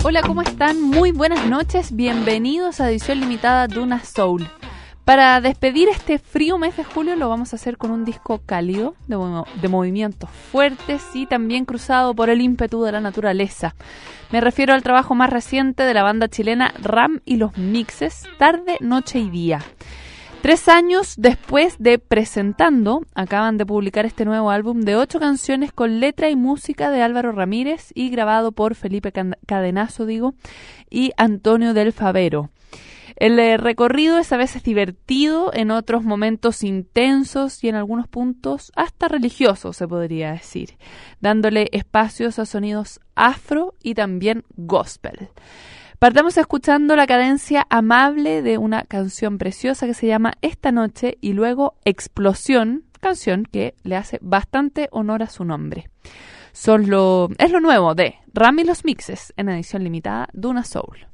Hola, ¿cómo están? Muy buenas noches, bienvenidos a edición limitada Duna Soul. Para despedir este frío mes de julio lo vamos a hacer con un disco cálido, de movimientos fuertes y también cruzado por el ímpetu de la naturaleza. Me refiero al trabajo más reciente de la banda chilena Ram y los Mixes, Tarde, Noche y Día. 3 años después de Presentando, acaban de publicar este nuevo álbum de 8 canciones con letra y música de Álvaro Ramírez y grabado por Felipe Cadenazo, y Antonio del Favero. El recorrido es a veces divertido, en otros momentos intensos y en algunos puntos hasta religiosos, se podría decir, dándole espacios a sonidos afro y también gospel. Partamos escuchando la cadencia amable de una canción preciosa que se llama Esta Noche y luego Explosión, canción que le hace bastante honor a su nombre. Es lo nuevo de Ram y los Mixes en edición limitada Duna Soul.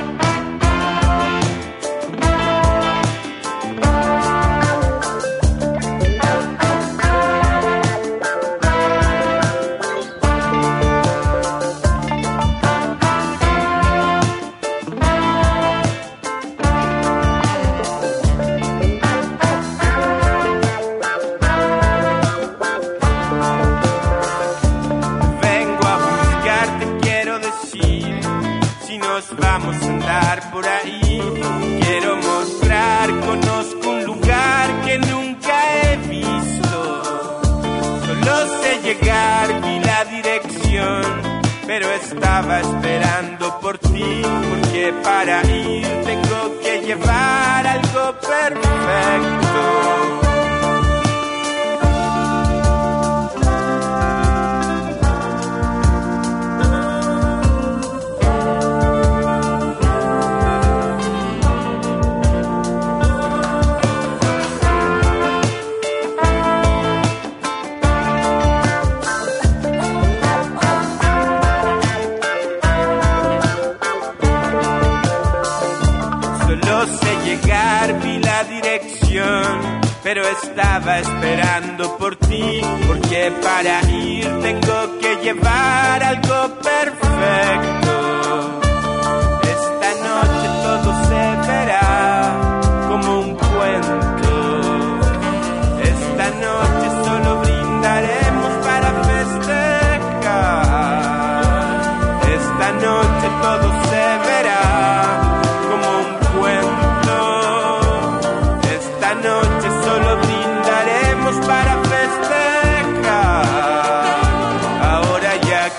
Vamos a andar por ahí. Quiero mostrar, conozco un lugar que nunca he visto. Solo sé llegar, vi la dirección, pero estaba esperando por ti. Porque para ir tengo que llevar algo perfecto. Vi la dirección, pero estaba esperando por ti. Porque para ir tengo que llevar algo perfecto. Esta noche todo se verá como un cuento. Esta noche solo brindaremos para festejar. Esta noche todo se verá como un cuento. Esta noche solo brindaremos para festejar. Ahora ya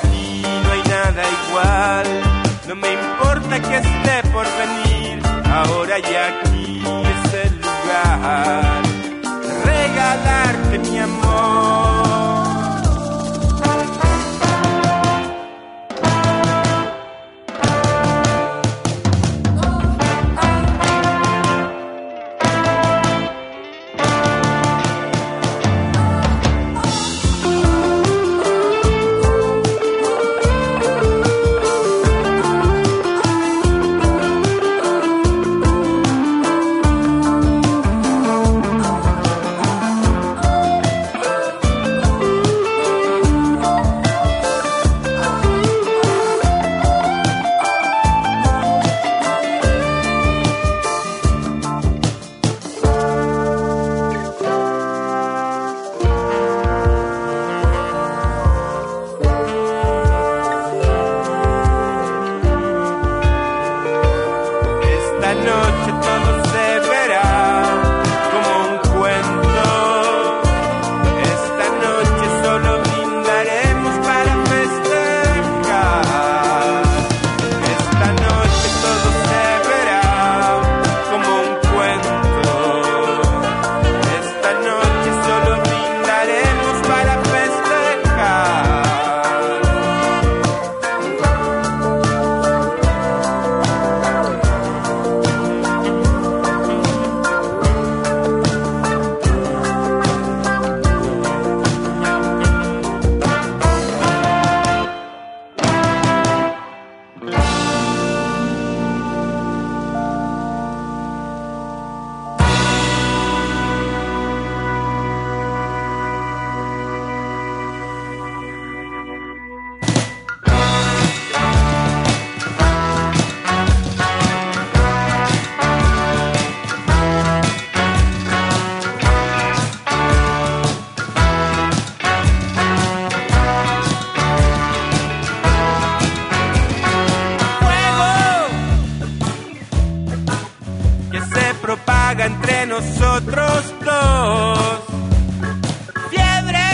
entre nosotros dos. Fiebre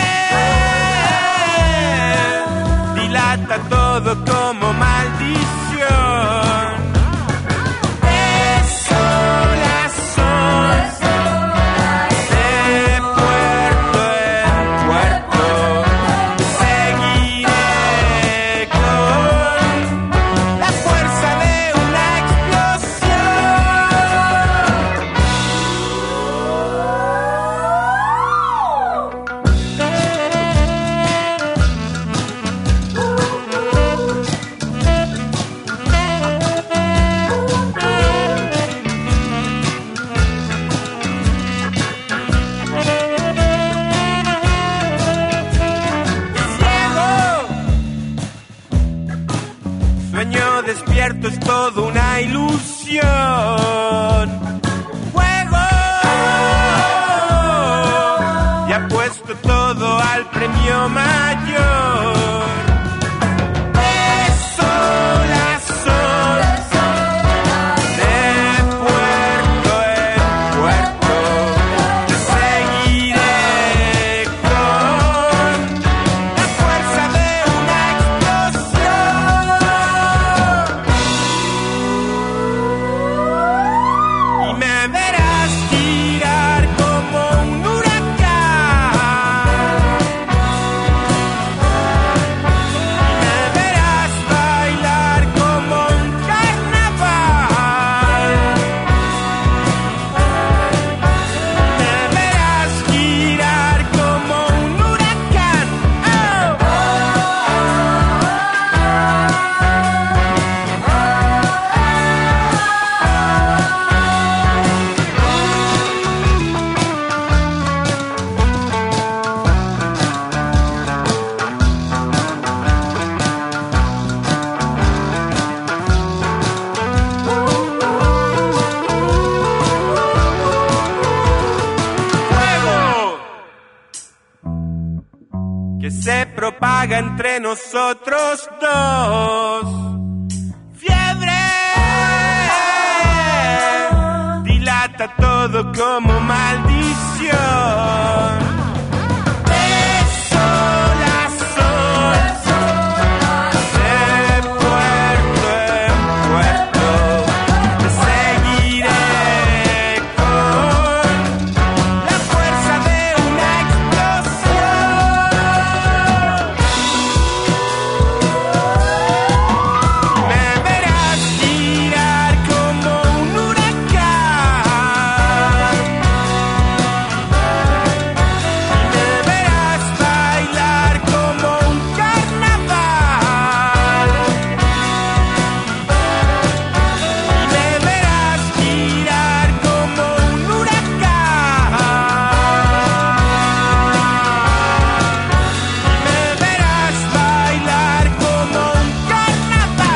dilata todo como maldición. De sol a sol, de puerto en puerto, seguiré con la fuerza de una despierto es todo una ilusión. Juego y apuesto todo al premio mayor. De sol a sol, de puerto en puerto, te seguiré con la fuerza de una explosión. Me verás girar como un huracán. Me verás bailar como un carnaval. Me verás girar como un huracán. Que se propaga entre nosotros dos. Fiebre dilata todo como maldición. De sol a sol, de puerto en puerto, te seguiré con la fuerza de una explosión. Me verás girar como un huracán. Me verás bailar como un carnaval. Me verás girar como un huracán. Me verás bailar como un carnaval.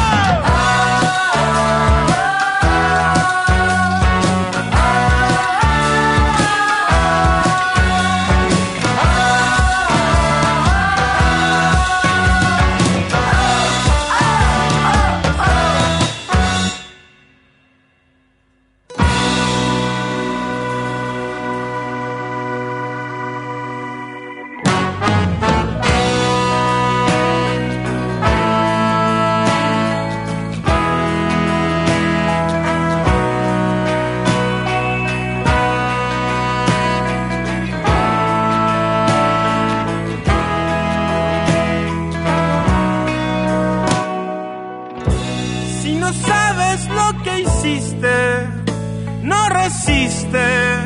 Si no sabes lo que hiciste, no resiste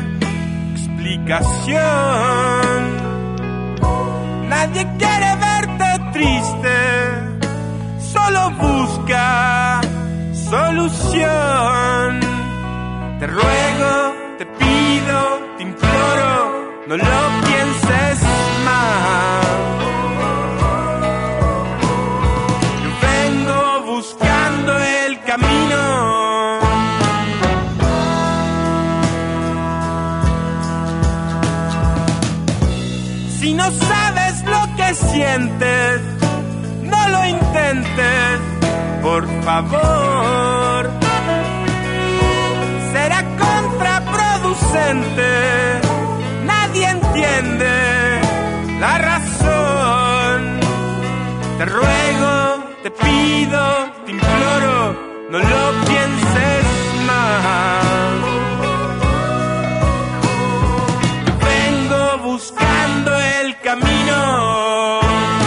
explicación. Nadie quiere verte triste, solo busca solución. Te ruego, te pido, te imploro, no lo pienses más. Yo vengo buscando el camino. Si no sabes lo que sientes, no lo intentes, por favor. Será contraproducente ausente, nadie entiende la razón. Te ruego, te pido, te imploro, no lo pienses más. Vengo buscando el camino.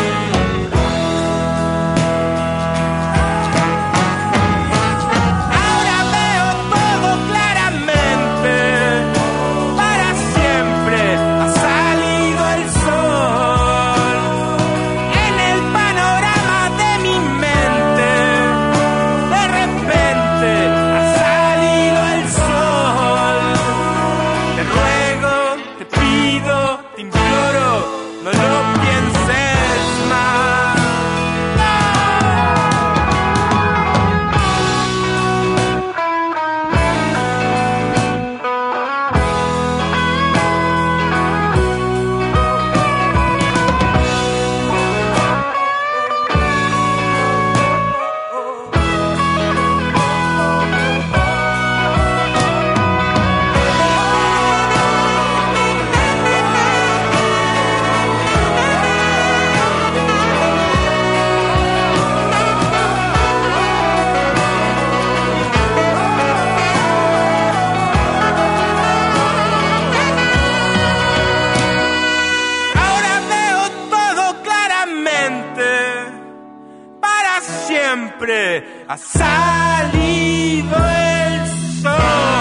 Ha salido el sol.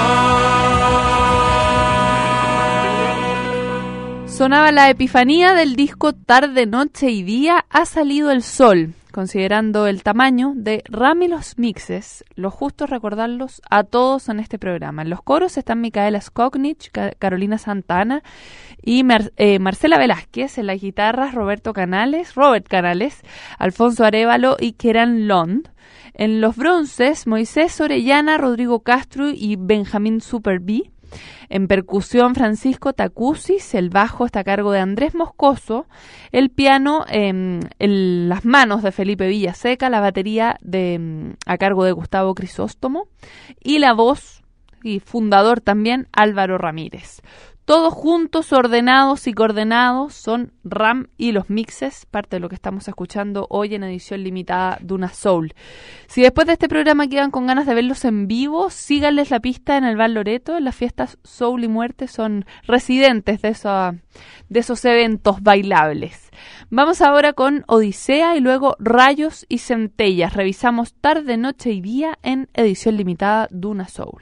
Sonaba la epifanía del disco Tarde, Noche y Día, Ha salido el sol. Considerando el tamaño de Ram y los mixes, lo justo es recordarlos a todos en este programa. En los coros están Micaela Skoknich, Carolina Santana y Marcela Velázquez. En las guitarras Robert Canales, Alfonso Arévalo y Keran Lond. En los bronces Moisés Orellana, Rodrigo Castro y Benjamín Superbí. En percusión Francisco Tacusis, el bajo está a cargo de Andrés Moscoso, el piano en las manos de Felipe Villaseca, la batería a cargo de Gustavo Crisóstomo y la voz y fundador también Álvaro Ramírez. Todos juntos, ordenados y coordenados, son Ram y los mixes, parte de lo que estamos escuchando hoy en edición limitada Duna Soul. Si después de este programa quedan con ganas de verlos en vivo, síganles la pista en el Bar Loreto. En las fiestas Soul y Muerte son residentes de esos eventos bailables. Vamos ahora con Odisea y luego Rayos y Centellas. Revisamos Tarde, Noche y Día en edición limitada Duna Soul.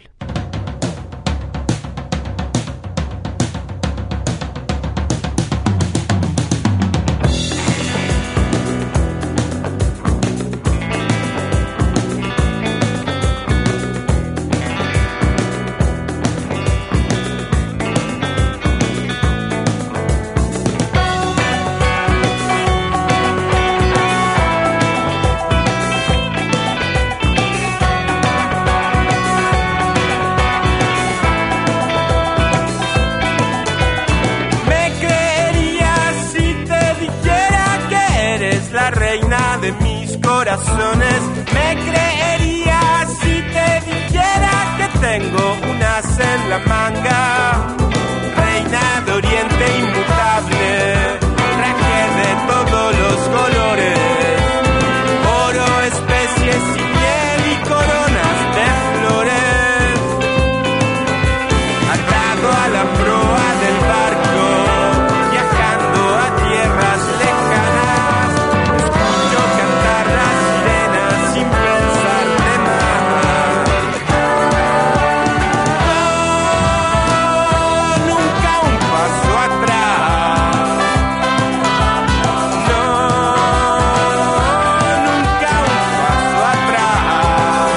Me creerías si te dijera que tengo un as en la manga, reina de Oriente inmutable, traje de todos los colores, oro, especies y miel y coronas de flores, atado a la proa del barco, viajando a tierras lejanas, escucho cantar las sirenas sin pensar de más. No, nunca un paso atrás. No, nunca un paso atrás.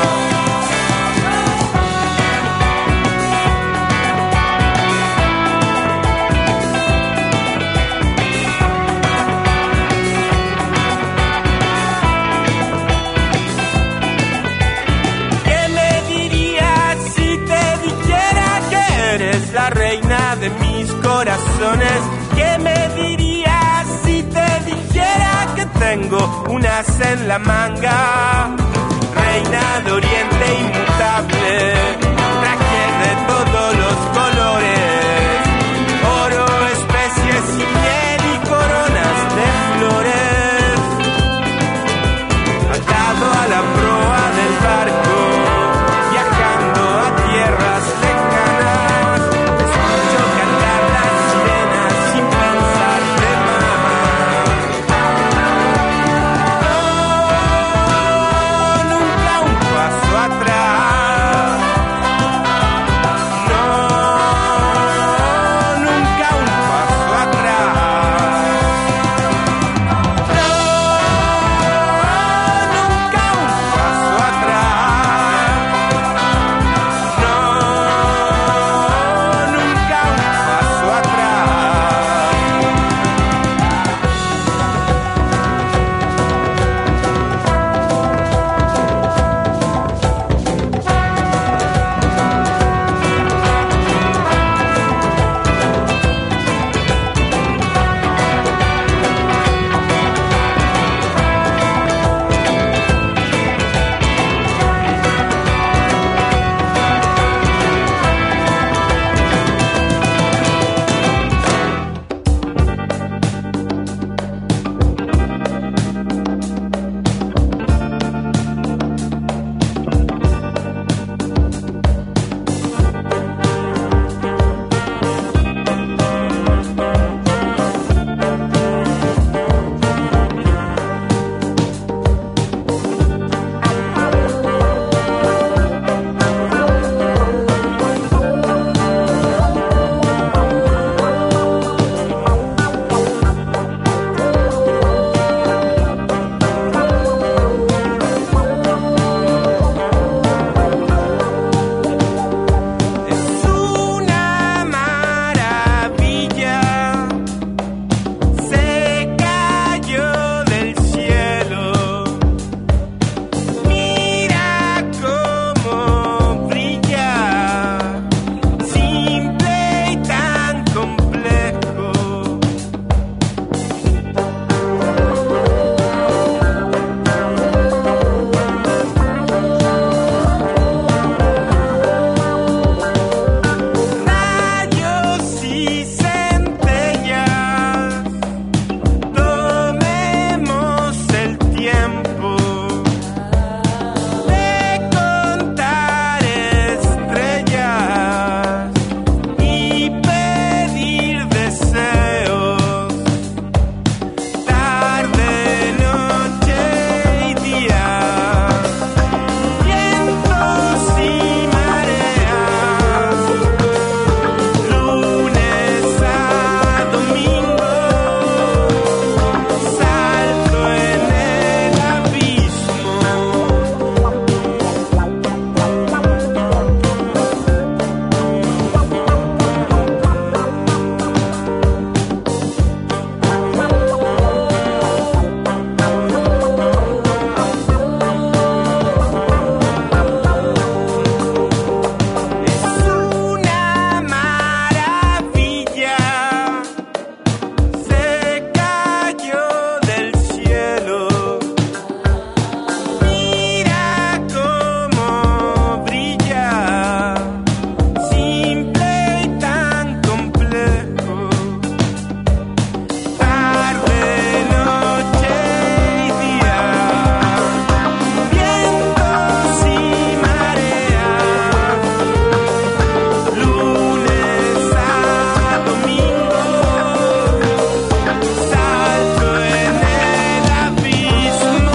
¿Qué me dirías si te dijera que eres la reina de mis corazones? ¿Qué me dirías si te dijera que tengo un as en la manga? Reina de Oriente inmutable, traje de todos los colores, tiempo de contar estrellas y pedir deseos, tarde, noche y día, vientos y mareas, lunes a domingo, salto en el abismo. Es una maravilla, se cayó del cielo. Mira cómo brilla, simple y tan complejo. Tarde, noche y día, vientos y mareas, lunes a domingo, salto en el abismo.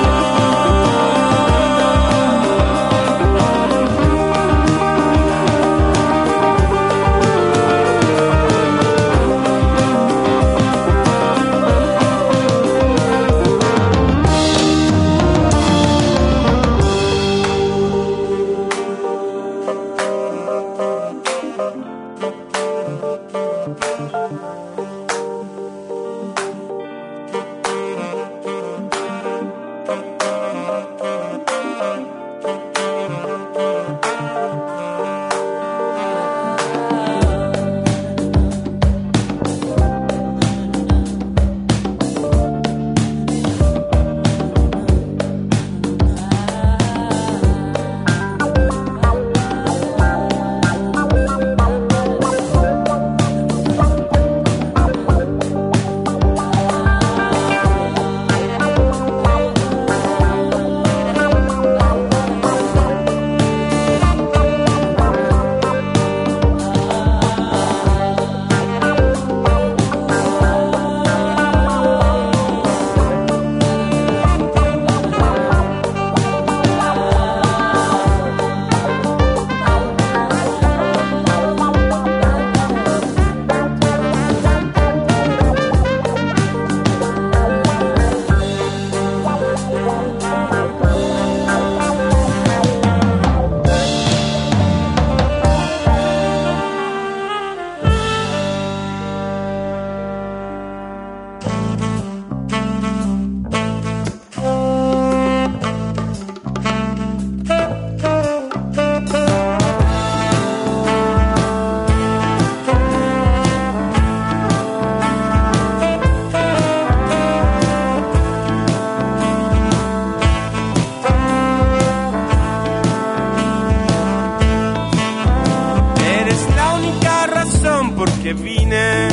Eres la única razón por que vine,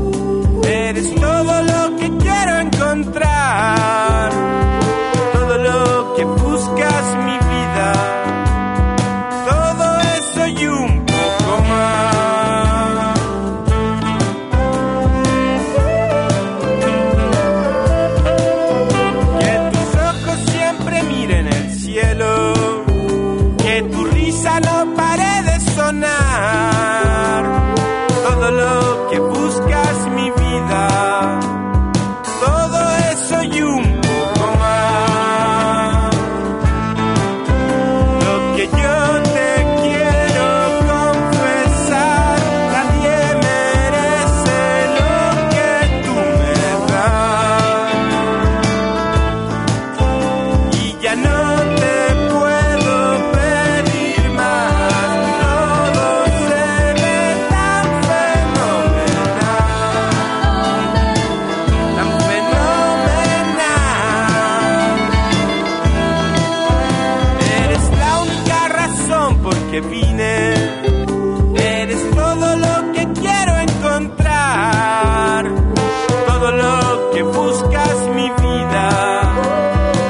eres todo lo que quiero encontrar, todo lo que buscas mi vida, todo eso y un poco más. Que tus ojos siempre miren el cielo, que tu risa no pare de sonar, todo lo que buscas mi vida, todo eso y un poco más. Lo que yo te quiero confesar, nadie merece lo que tú me das, y ya no te puedo pedir más, todo se ve tan fenomenal. Eres la única razón por que vine, eres todo lo que quiero encontrar, todo lo que buscas mi vida,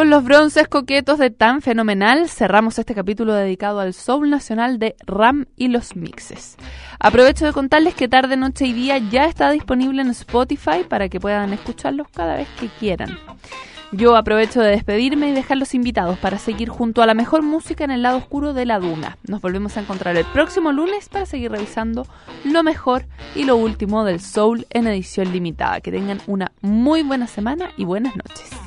Con los bronces coquetos de Tan Fenomenal cerramos este capítulo dedicado al soul nacional de Ram y los mixes. Aprovecho de contarles que Tarde, Noche y Día ya está disponible en Spotify para que puedan escucharlos cada vez que quieran. Yo aprovecho de despedirme y dejarlos invitados para seguir junto a la mejor música en el lado oscuro de la duna. Nos volvemos a encontrar el próximo lunes para seguir revisando lo mejor y lo último del soul en edición limitada. Que tengan una muy buena semana y buenas noches.